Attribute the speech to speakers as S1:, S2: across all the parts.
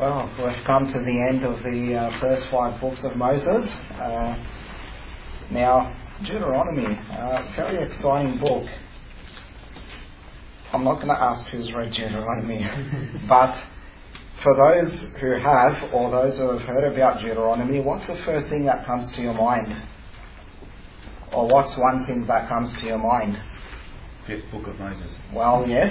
S1: Well, we've come to the end of the first 5 books of Moses. Now, Deuteronomy, very exciting book. I'm not going to ask who's read Deuteronomy, but for those who have, or those who have heard about Deuteronomy, what's the first thing that comes to your mind? Or what's one thing that comes to your mind?
S2: 5th book of Moses.
S1: Well, yes.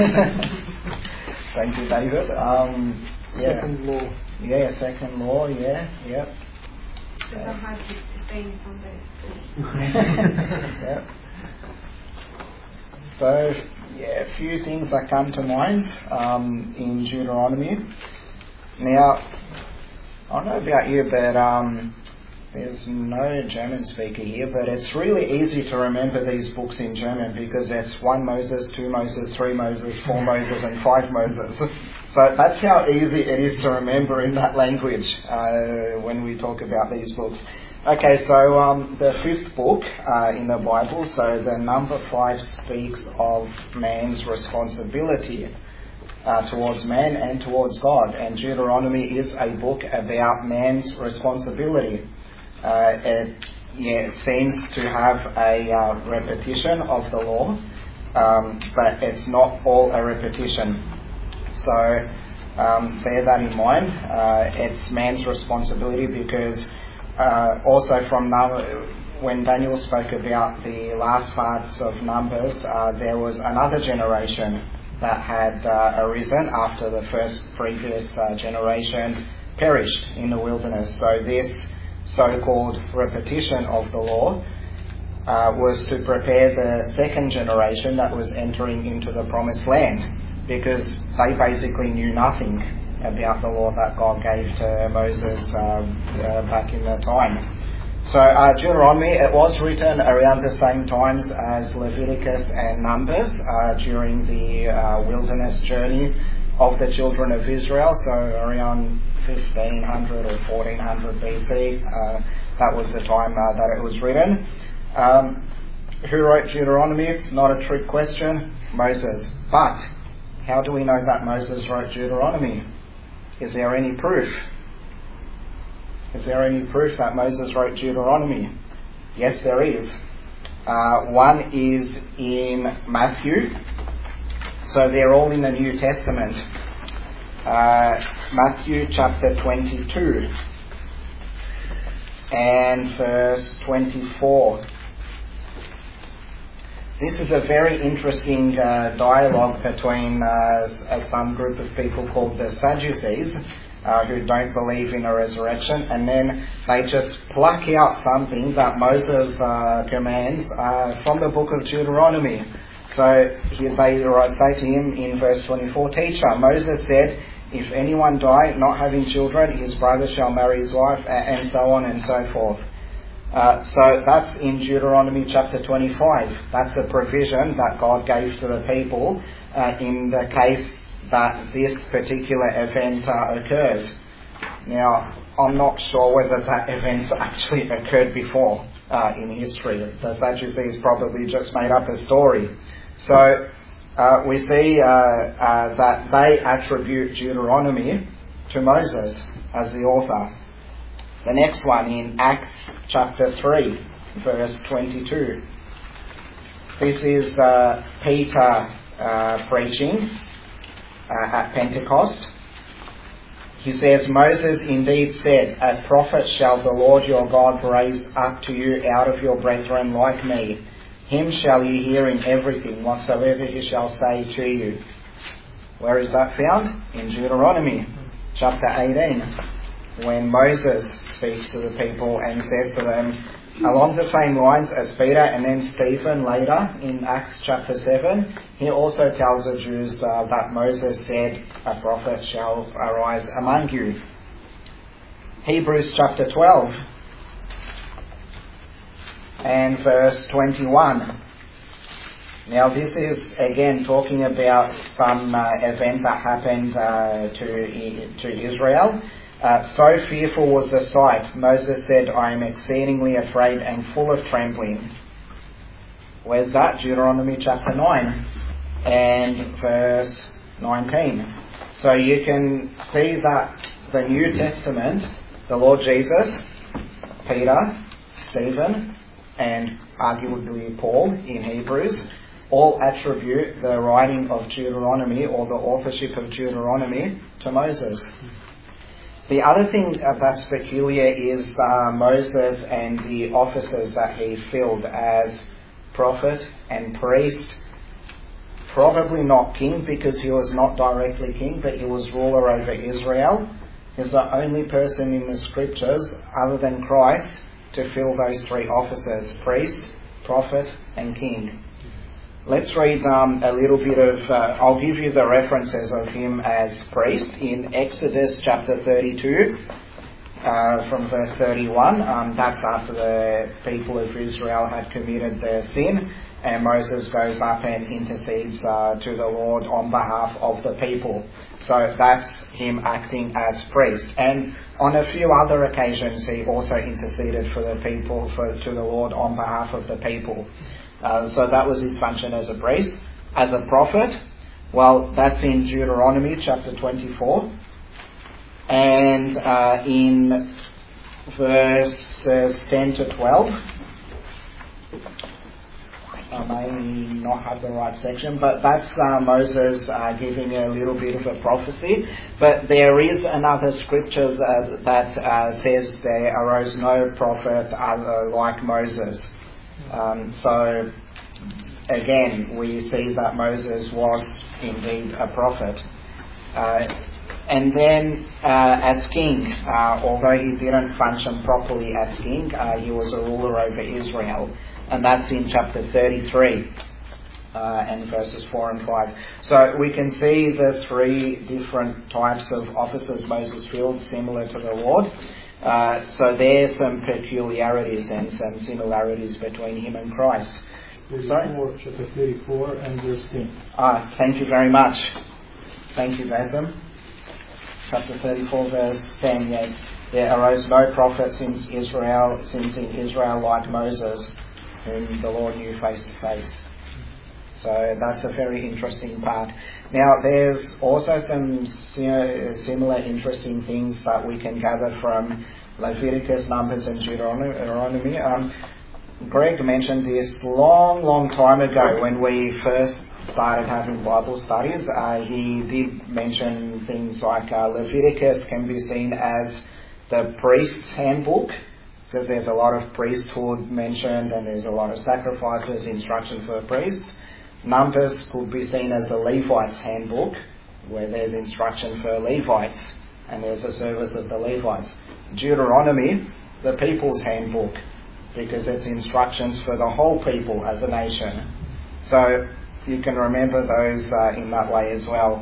S1: Thank you, David.
S3: Second law.
S1: Yeah, second law, yeah.
S4: Because I'm hard to stay in Sunday.
S1: Yeah. So, a few things that come to mind in Deuteronomy. Now, I don't know about you, but there's no German speaker here, but it's really easy to remember these books in German because it's 1 Moses, 2 Moses, 3 Moses, 4 Moses and 5 Moses. So that's how easy it is to remember in that language when we talk about these books. Okay, so the 5th book in the Bible, so the number 5 speaks of man's responsibility towards man and towards God. And Deuteronomy is a book about man's responsibility. It seems to have a repetition of the law, but it's not all a repetition. So bear that in mind. It's man's responsibility because also from when Daniel spoke about the last parts of Numbers, there was another generation that had arisen after the previous generation perished in the wilderness. So this so-called repetition of the law was to prepare the second generation that was entering into the promised land, because they basically knew nothing about the law that God gave to Moses back in the time. So Deuteronomy, it was written around the same times as Leviticus and Numbers during the wilderness journey of the children of Israel, so around 1500 or 1400 BC. That was the time that it was written. Who wrote Deuteronomy? It's not a trick question. Moses. But how do we know that Moses wrote Deuteronomy? Is there any proof? Is there any proof that Moses wrote Deuteronomy? Yes, there is. One is in Matthew. So they're all in the New Testament. Matthew chapter 22 and verse 24. This is a very interesting dialogue between some group of people called the Sadducees, who don't believe in a resurrection, and then they just pluck out something that Moses commands from the book of Deuteronomy. So they say to him in verse 24, "Teacher, Moses said, if anyone die not having children, his brother shall marry his wife," and so on and so forth. So that's in Deuteronomy chapter 25. That's a provision that God gave to the people in the case that this particular event occurs. Now, I'm not sure whether that event actually occurred before in history. The Sadducees probably just made up a story. So we see that they attribute Deuteronomy to Moses as the author. The next one in Acts chapter 3, verse 22. This is Peter preaching at Pentecost. He says, "Moses indeed said, a prophet shall the Lord your God raise up to you out of your brethren like me. Him shall you hear in everything, whatsoever he shall say to you." Where is that found? In Deuteronomy chapter 18. When Moses speaks to the people and says to them, along the same lines as Peter and then Stephen later in Acts chapter 7, he also tells the Jews that Moses said, "A prophet shall arise among you." Hebrews chapter 12 and verse 21. Now this is again talking about some event that happened to Israel. "So fearful was the sight, Moses said, I am exceedingly afraid and full of trembling." Where's that? Deuteronomy chapter 9 and verse 19. So you can see that the New Testament, the Lord Jesus, Peter, Stephen, and arguably Paul in Hebrews, all attribute the writing of Deuteronomy or the authorship of Deuteronomy to Moses. The other thing that's peculiar is Moses and the offices that he filled as prophet and priest. Probably not king, because he was not directly king, but he was ruler over Israel. He's the only person in the scriptures other than Christ to fill those three offices: priest, prophet and king. Let's read a little bit of, I'll give you the references of him as priest in Exodus chapter 32 from verse 31. That's after the people of Israel had committed their sin, and Moses goes up and intercedes to the Lord on behalf of the people. So that's him acting as priest. And on a few other occasions he also interceded for the people, to the Lord on behalf of the people. So that was his function as a priest. As a prophet, well, that's in Deuteronomy chapter 24. And in verses 10 to 12, I may not have the right section, but that's Moses giving a little bit of a prophecy. But there is another scripture that says there arose no prophet like Moses. So again, we see that Moses was indeed a prophet. And then as king, although he didn't function properly as king, he was a ruler over Israel. And that's in chapter 33 and verses 4 and 5. So we can see the three different types of offices Moses filled, similar to the Lord. So there's some peculiarities and some similarities between him and Christ.
S3: 34, chapter 34 and verse 10.
S1: Thank you very much. Thank you, Basim. Chapter 34, verse 10, yes. There arose no prophet since in Israel like Moses, whom the Lord knew face to face. So that's a very interesting part. Now, there's also some similar interesting things that we can gather from Leviticus, Numbers and Deuteronomy. Greg mentioned this long time ago when we first started having Bible studies. He did mention things like Leviticus can be seen as the priest's handbook, because there's a lot of priesthood mentioned and there's a lot of sacrifices, instruction for priests. Numbers could be seen as the Levites' handbook, where there's instruction for Levites and there's a service of the Levites. Deuteronomy, the people's handbook, because it's instructions for the whole people as a nation. So you can remember those in that way as well.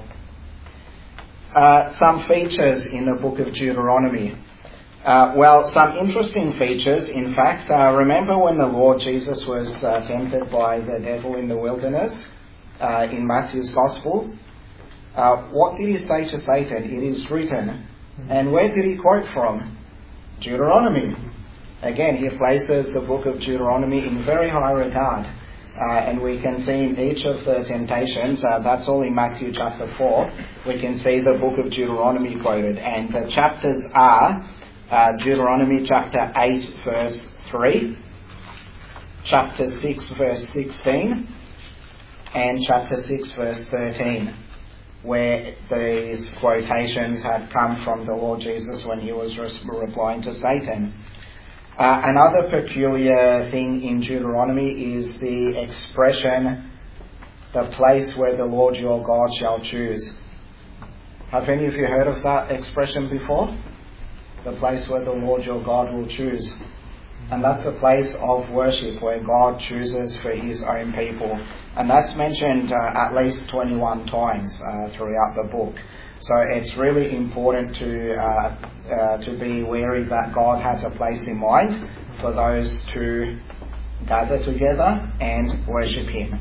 S1: Some features in the book of Deuteronomy. Some interesting features. In fact, remember when the Lord Jesus was tempted by the devil in the wilderness in Matthew's Gospel? What did he say to Satan? It is written. And where did he quote from? Deuteronomy. Again, he places the book of Deuteronomy in very high regard. And we can see in each of the temptations, that's all in Matthew chapter 4, we can see the book of Deuteronomy quoted. And the chapters are Deuteronomy chapter 8 verse 3, chapter 6 verse 16, and chapter 6 verse 13, where these quotations had come from the Lord Jesus when he was replying to Satan. Another peculiar thing in Deuteronomy is the expression, the place where the Lord your God shall choose. Have any of you heard of that expression before? The place where the Lord your God will choose. And that's a place of worship where God chooses for his own people. And that's mentioned at least 21 times throughout the book. So it's really important to be wary that God has a place in mind for those to gather together and worship him.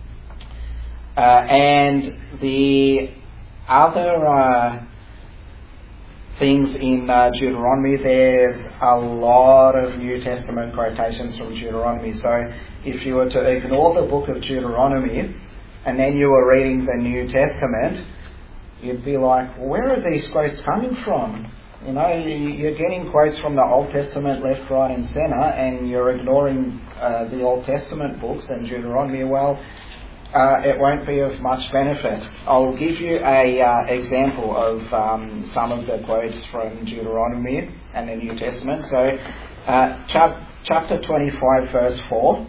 S1: And the other things in Deuteronomy, there's a lot of New Testament quotations from Deuteronomy. So if you were to ignore the book of Deuteronomy and then you were reading the New Testament, you'd be like, where are these quotes coming from? You know, you're getting quotes from the Old Testament left, right and centre, and you're ignoring the Old Testament books and Deuteronomy. Well, it won't be of much benefit. I'll give you a example of some of the quotes from Deuteronomy and the New Testament. So, chapter 25, verse 4.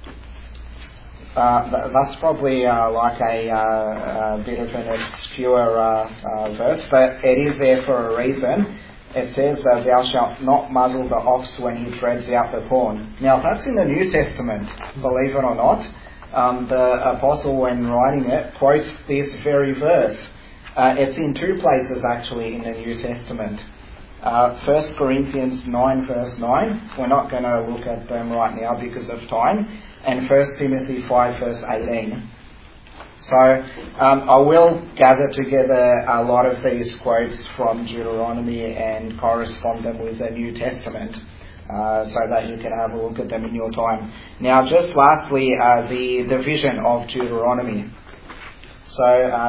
S1: That's probably like a bit of an obscure verse, but it is there for a reason. It says, thou shalt not muzzle the ox when he treads out the corn. Now, that's in the New Testament, believe it or not. The apostle, when writing it, quotes this very verse. It's in two places, actually, in the New Testament. 1 Corinthians 9, verse 9. We're not going to look at them right now because of time. And 1 Timothy 5, verse 18. So I will gather together a lot of these quotes from Deuteronomy and correspond them with the New Testament so that you can have a look at them in your time. Now, just lastly, the division of Deuteronomy. So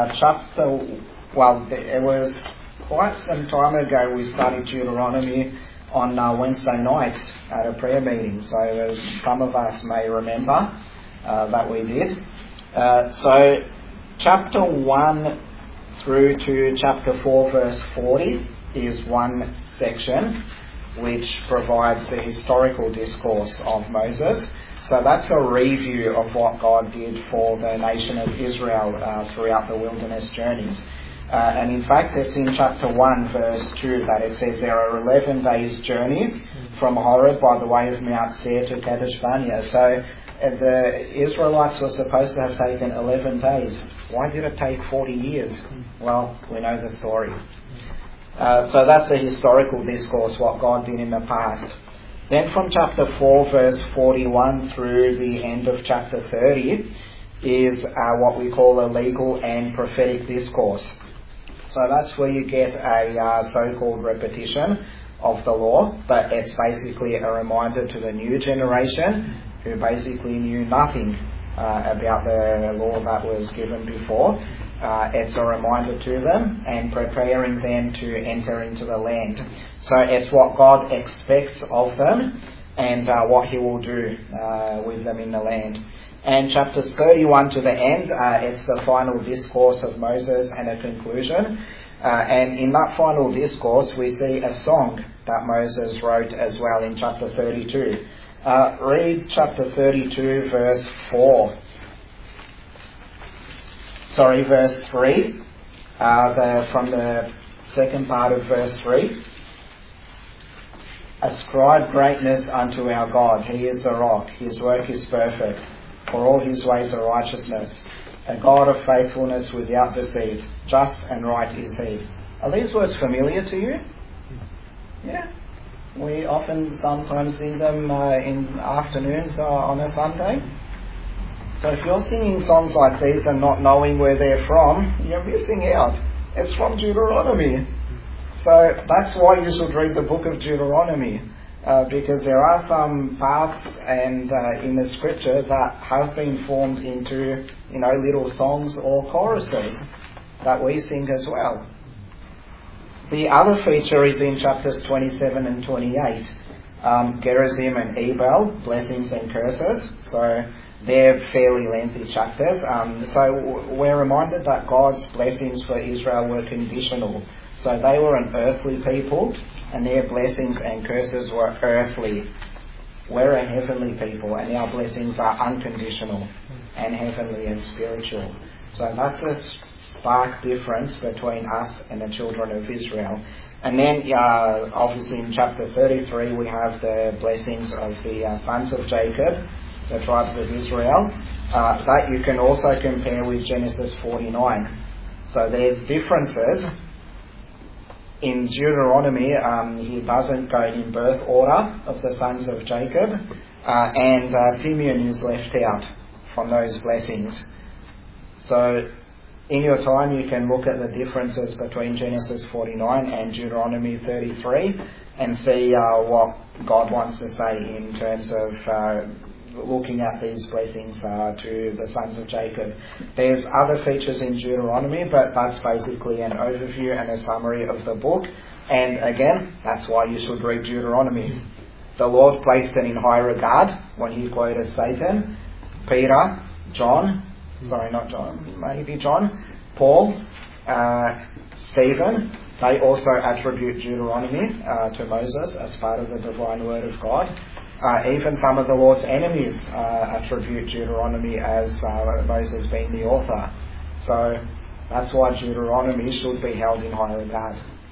S1: it was quite some time ago we studied Deuteronomy on Wednesday nights at a prayer meeting. So some of us may remember that we did. So chapter 1 through to chapter 4 verse 40 is one section which provides the historical discourse of Moses. So that's a review of what God did for the nation of Israel throughout the wilderness journeys. And in fact, it's in chapter 1 verse 2 that it says there are 11 days journey from Horeb by the way of Mount Seir to Kadesh Barnea. So the Israelites were supposed to have taken 11 days. Why did it take 40 years? Well, we know the story. So that's a historical discourse, what God did in the past. Then from chapter 4 verse 41 through the end of chapter 30 is what we call a legal and prophetic discourse. So that's where you get a so-called repetition of the law, but it's basically a reminder to the new generation who basically knew nothing about the law that was given before. It's a reminder to them and preparing them to enter into the land. So it's what God expects of them and what He will do with them in the land. And chapters 31 to the end, it's the final discourse of Moses and a conclusion. And in that final discourse, we see a song that Moses wrote as well in chapter 32. Read chapter 32, verse 3. From the second part of verse 3. Ascribe greatness unto our God. He is a rock. His work is perfect. For all His ways are righteousness. A God of faithfulness without deceit. Just and right is He. Are these words familiar to you? Yeah. We often sometimes sing them in afternoons on a Sunday. So if you're singing songs like these and not knowing where they're from, you're missing out. It's from Deuteronomy. So that's why you should read the book of Deuteronomy. Because there are some parts and in the scripture that have been formed into, little songs or choruses that we sing as well. The other feature is in chapters 27 and 28. Gerizim and Ebal, blessings and curses. So they're fairly lengthy chapters. So we're reminded that God's blessings for Israel were conditional. So they were an earthly people, and their blessings and curses were earthly. We're a heavenly people, and our blessings are unconditional and heavenly and spiritual. So that's a stark difference between us and the children of Israel. And then, obviously in chapter 33, we have the blessings of the sons of Jacob, the tribes of Israel. That you can also compare with Genesis 49. So there's differences. In Deuteronomy, he doesn't go in birth order of the sons of Jacob, and Simeon is left out from those blessings. So in your time you can look at the differences between Genesis 49 and Deuteronomy 33 and see what God wants to say in terms of looking at these blessings to the sons of Jacob. There's other features in Deuteronomy, but that's basically an overview and a summary of the book. And again, that's why you should read Deuteronomy. The Lord placed it in high regard when he quoted Satan, Peter, Paul, Stephen. They also attribute Deuteronomy to Moses as part of the divine word of God. Even some of the Lord's enemies attribute Deuteronomy as Moses being the author. So that's why Deuteronomy should be held in high regard.